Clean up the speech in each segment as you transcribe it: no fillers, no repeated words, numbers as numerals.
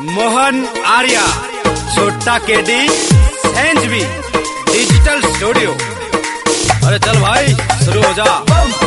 मोहन आर्या, छोटा KD, एंजबी digital studio. अरे चल भाई शुरू हो जा।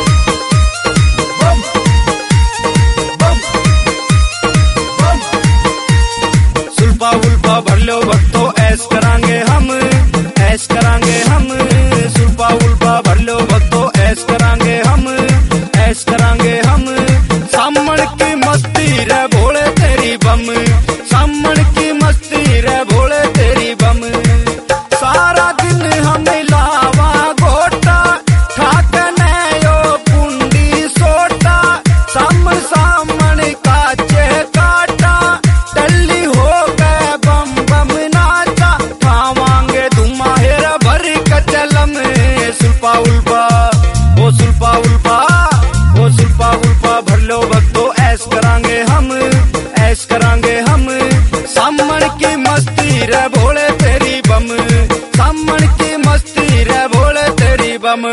सुल्फा उल्फा भर लो भक्तो, ऐस करांगे हम, ऐस करांगे हम। सुल्फा उल्फा भर लो भक्तो, ऐस करांगे हम, ऐस करांगे हम। सामण की मस्ती रे भोले तेरी बम, सामण की मस्ती रे भोले तेरी बम। सारा दिन हमें लावा गोटा, ठाकने यो पुंडी सोटा। सामण सामण काचे काटा, टल्ली हो गए बम बम नाचा। खावांगे धुमाहेर भर कचलम। सुल्फा उल्फा ओ सुल्फा उल्फा ओ सुल्फा उल्फा भर लो भक्तो, ऐस करांगे हम, ऐस करांगे हम। सामण की मस्ती रे भोले तेरी बम, सामण की मस्ती रे भोले तेरी बम।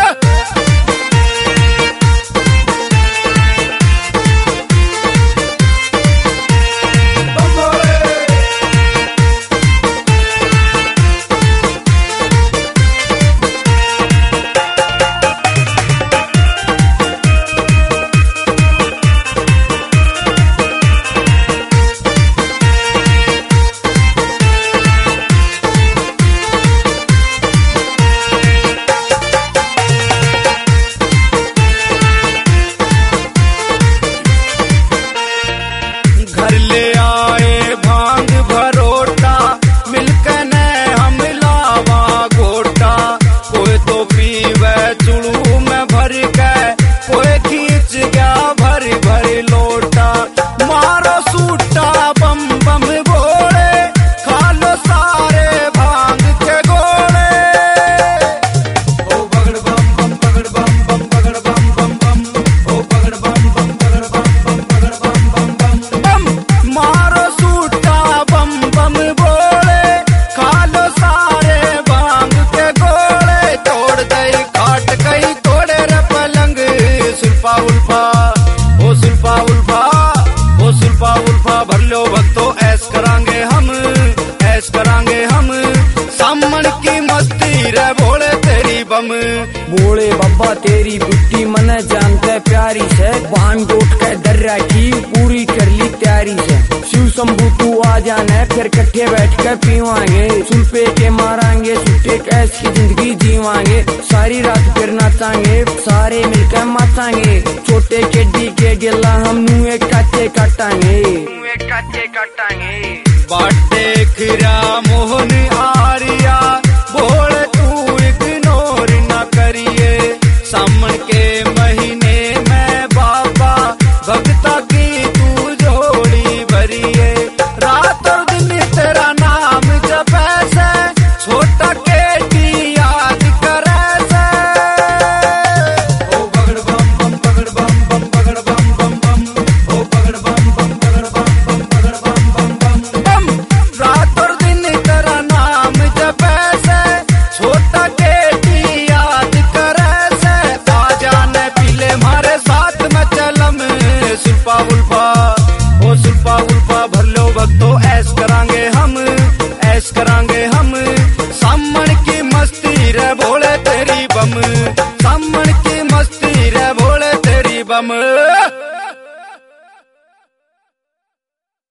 घर ले आए भांग भरोटा, मिलकर ने हम लावा गोटा। कोई तो पीवे चुड़ू में भर के, कोई खींच गया भरी भरी लोटा। मारो सूटा बम बम बोले, खा लो सारे भांग के गोले। ओ बगड़ बम बम बगड़ बम बम बगड़ बम बम बम, ओ बगड़ बम बम बगड़ बम बम बगड़ बम बम बम बम। मारो सूटा बम बम बोले, खा लो सारे भांग के गोले। तोड़ दई काट गई तोड़े रे पलंग। सुल्फा उल्फा ओ सुल्फा उल्फा ओ सुल्फा उल्फा भर लो भक्तो, ऐस करांगे हम, ऐस करांगे हम। सामण की मस्ती रे भोले तेरी बम। बोले बाबा तेरी बुद्धि मने जानते प्यारी से, बांध उठ के दर्रा की पूरी कर ली तैयारी से। शिव शंभू तू आ जाने, फिर कट्ठे बैठ के पीवांगे। सुल्फे के मारांगे सुट्टे, कैस की जिंदगी जीवांगे। सारी रात फिर नाचांगे, सारे मिलकर माचांगे। छोटे केडी के गिला हम नुए काचे काटांगे, नुए काचे काटांगे। बाट देख रहा मोहन आर्या, भोले तू इग्नोर न करिए। सामन के महीने में बाबा भक्ता की तू जोड़ी भरिए। रात और दिन तेरा नाम जपे से, छोटा केडी याद करे से। ओ बगड़ बम बम बगड़ बम बम बगड़ बम बम बम, ओ बगड़ बम बम बगड़ बम बम बगड़ बम बम बम बम। रात और दिन तेरा नाम जपे से, छोटा केडी याद करे से। आ जाने पीले मारे साथ में चलम। सुल्फा उल्फा ओ सुल्फा उल्फा भर लो भक्तो, ऐस करांगे हम, ऐस करांगे